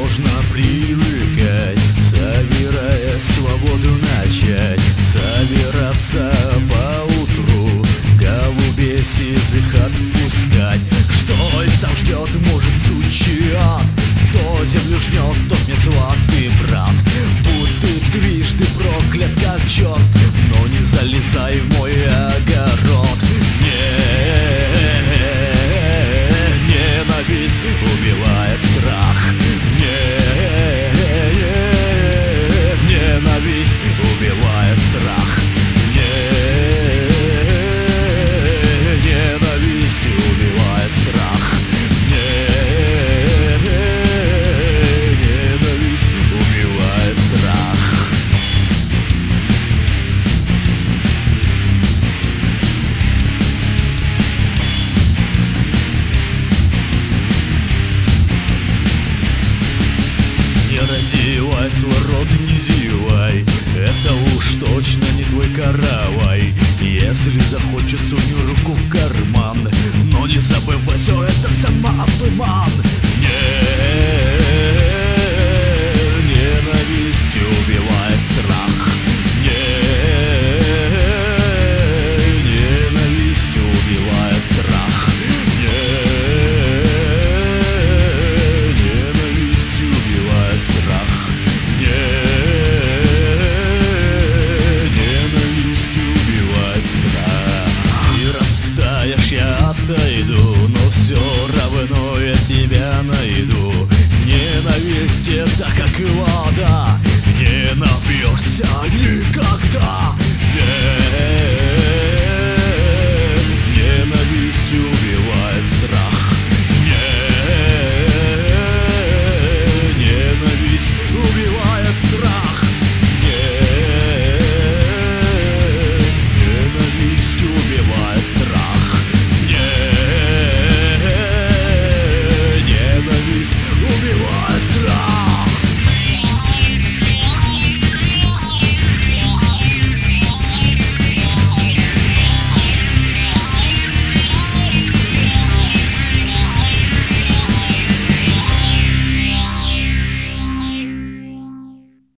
можно привыкать, собирая свободу начать собираться поутру, голубей сизых отпускать. Что их там ждет, может, сучий ад. Кто землю жнет, тот не сват и брат. Будь ты трижды проклят, как черт, но не залезай в мой огород. Ненависть убивает страх. Ненависть убивает страх. Ненависть убивает страх. Ненависть убивает страх. Не разевай свой рот, не зевай, это уж точно не твой каравай. Если захочешь, сунь руку в карман, но не забывай, все это самообман. Ненависть убивает страх. Ненависть убивает страх. Ненависть убивает страх. Ненависть убивает страх. И растаешь, я отойду, но все равно я тебя найду. Ненависть — это как вода, не напьешься никогда.